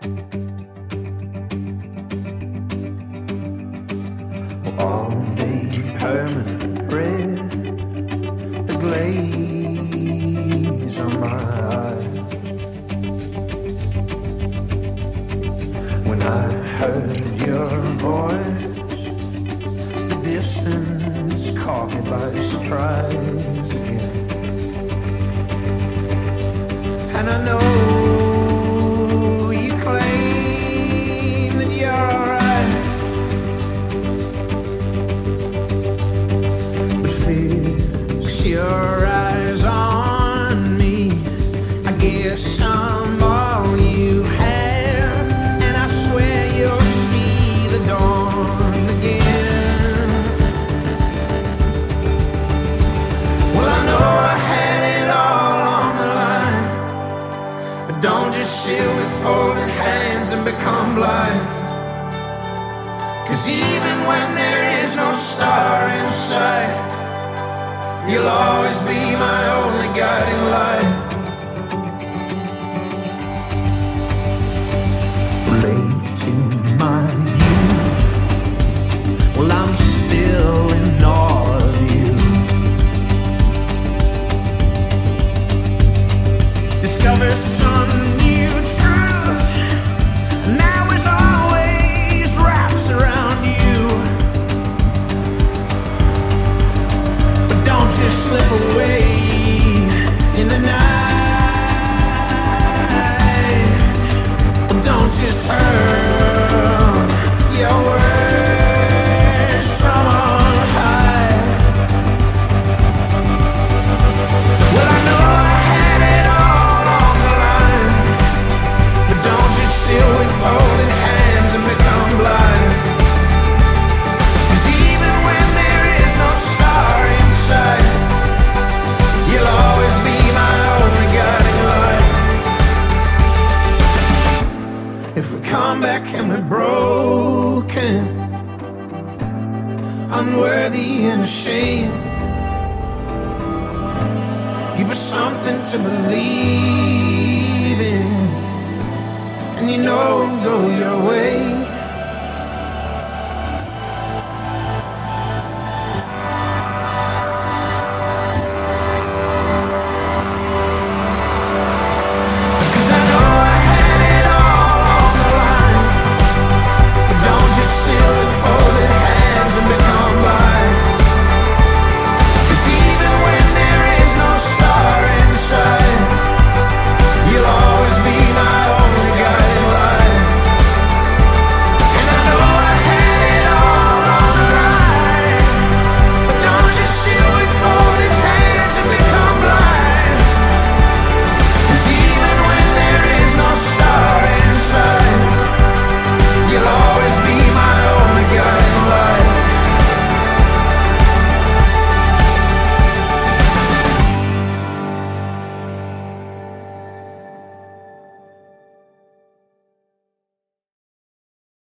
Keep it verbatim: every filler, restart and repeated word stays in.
All day permanent red, the glaze on my eyes. When I heard your voice, the distance caught me by surprise again. And I know you claim that you're alright, but fix your eyes on me. I guess I'm all you have, and I swear you'll see the dawn again. Well, I know I had it all on the line, but don't just sit with folded hands and become blind. 'Cause even when there is no star in sight, you'll always be my only guiding light. Late in my youth, well, I'm still in awe of you. Discover some new truth, now is always wrapped around you. But don't just slip away in the night. Don't just hurl your words from on high. Well, I know I had it all on the line, but don't just sit with folded hands and become blind. 'Cause even when there is no star in sight, you'll always be my only guiding light. If we come back and we're broken, unworthy and ashamed, give us something to believe in, and you know it'll go your way.